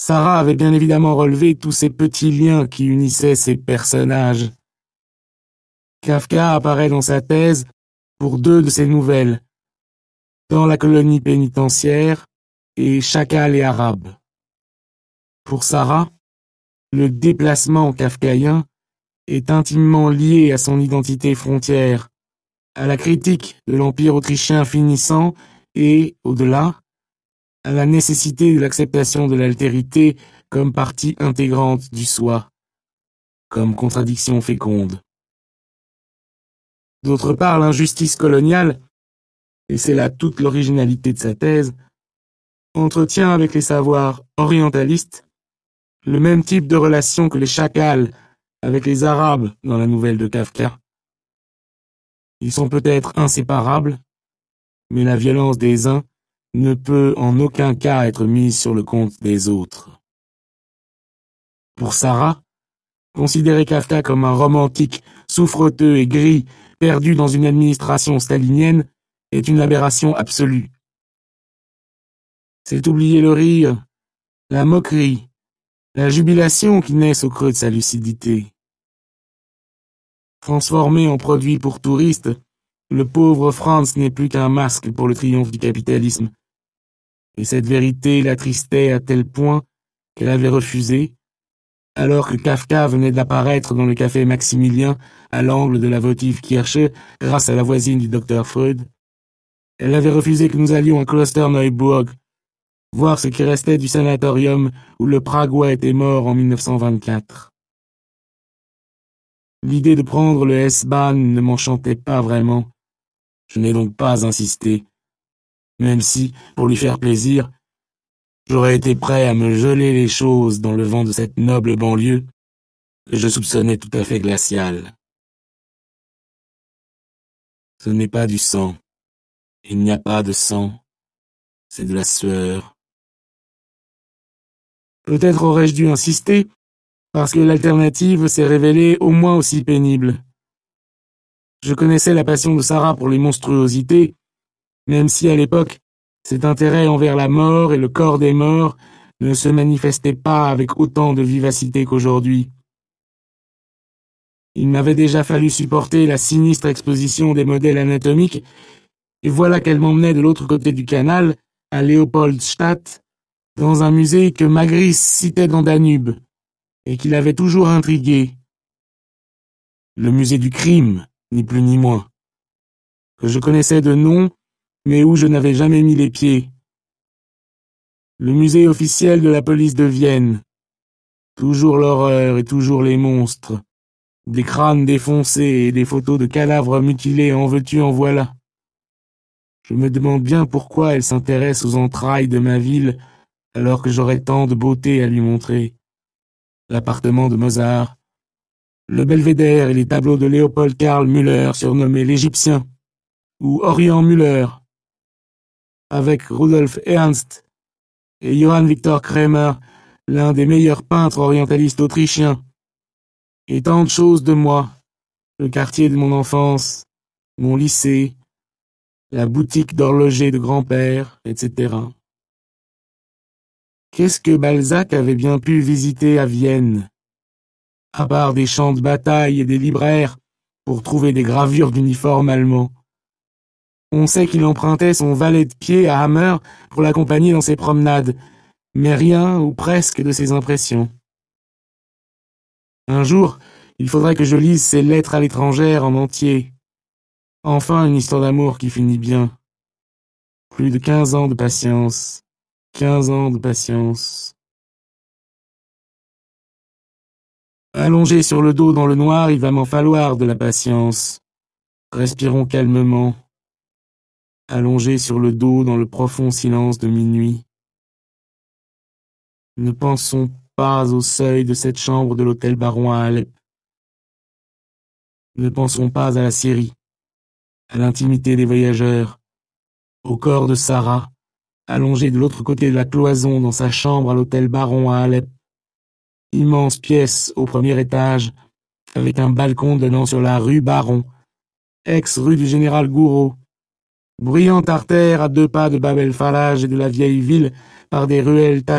Sarah avait bien évidemment relevé tous ces petits liens qui unissaient ces personnages. Kafka apparaît dans sa thèse pour deux de ses nouvelles, Dans la colonie pénitentiaire et Chacal et Arabe. Pour Sarah, le déplacement kafkaïen est intimement lié à son identité frontière, à la critique de l'Empire autrichien finissant et, au-delà, à la nécessité de l'acceptation de l'altérité comme partie intégrante du soi, comme contradiction féconde. D'autre part, l'injustice coloniale, et c'est là toute l'originalité de sa thèse, entretient avec les savoirs orientalistes le même type de relation que les chacals avec les Arabes dans la nouvelle de Kafka. Ils sont peut-être inséparables, mais la violence des uns ne peut en aucun cas être mise sur le compte des autres. Pour Sarah, considérer Kafka comme un romantique, souffreteux et gris, perdu dans une administration stalinienne, est une aberration absolue. C'est oublier le rire, la moquerie, la jubilation qui naissent au creux de sa lucidité. Transformé en produit pour touristes, le pauvre Franz n'est plus qu'un masque pour le triomphe du capitalisme. Et cette vérité l'attristait à tel point qu'elle avait refusé, alors que Kafka venait d'apparaître dans le café Maximilien à l'angle de la Votive-Kirche grâce à la voisine du docteur Freud. Elle avait refusé que nous allions à Klosterneuburg, voir ce qui restait du sanatorium où le Pragois était mort en 1924. L'idée de prendre le S-Bahn ne m'enchantait pas vraiment. Je n'ai donc pas insisté, même si, pour lui faire plaisir, j'aurais été prêt à me geler les choses dans le vent de cette noble banlieue que je soupçonnais tout à fait glaciale. Ce n'est pas du sang. Il n'y a pas de sang. C'est de la sueur. Peut-être aurais-je dû insister, parce que l'alternative s'est révélée au moins aussi pénible. Je connaissais la passion de Sarah pour les monstruosités, même si à l'époque, cet intérêt envers la mort et le corps des morts ne se manifestait pas avec autant de vivacité qu'aujourd'hui. Il m'avait déjà fallu supporter la sinistre exposition des modèles anatomiques, et voilà qu'elle m'emmenait de l'autre côté du canal, à Leopoldstadt, dans un musée que Magritte citait dans Danube, et qui l'avait toujours intrigué. Le musée du crime, ni plus ni moins, que je connaissais de nom, mais où je n'avais jamais mis les pieds. Le musée officiel de la police de Vienne. Toujours l'horreur et toujours les monstres. Des crânes défoncés et des photos de cadavres mutilés en veux-tu en voilà. Je me demande bien pourquoi elle s'intéresse aux entrailles de ma ville alors que j'aurais tant de beauté à lui montrer. L'appartement de Mozart, le belvédère et les tableaux de Léopold Karl Müller surnommé l'Égyptien, ou Orient Müller, avec Rudolf Ernst et Johann Victor Kremer, l'un des meilleurs peintres orientalistes autrichiens, et tant de choses de moi, le quartier de mon enfance, mon lycée, la boutique d'horloger de grand-père, etc. Qu'est-ce que Balzac avait bien pu visiter à Vienne, à part des champs de bataille et des libraires, pour trouver des gravures d'uniformes allemands? On sait qu'il empruntait son valet de pied à Hammer pour l'accompagner dans ses promenades, mais rien ou presque de ses impressions. Un jour, il faudrait que je lise ses lettres à l'étrangère en entier. Enfin, une histoire d'amour qui finit bien. Plus de 15 ans de patience. 15 ans de patience. Allongé sur le dos dans le noir, il va m'en falloir de la patience. Respirons calmement. Allongé sur le dos dans le profond silence de minuit. Ne pensons pas au seuil de cette chambre de l'hôtel Baron à Alep. Ne pensons pas à la Syrie, à l'intimité des voyageurs, au corps de Sarah, allongé de l'autre côté de la cloison dans sa chambre à l'hôtel Baron à Alep. Immense pièce au premier étage, avec un balcon donnant sur la rue Baron, ex-rue du général Gouraud. Bruyante artère à 2 pas de Bab el-Falaj et de la vieille ville par des ruelles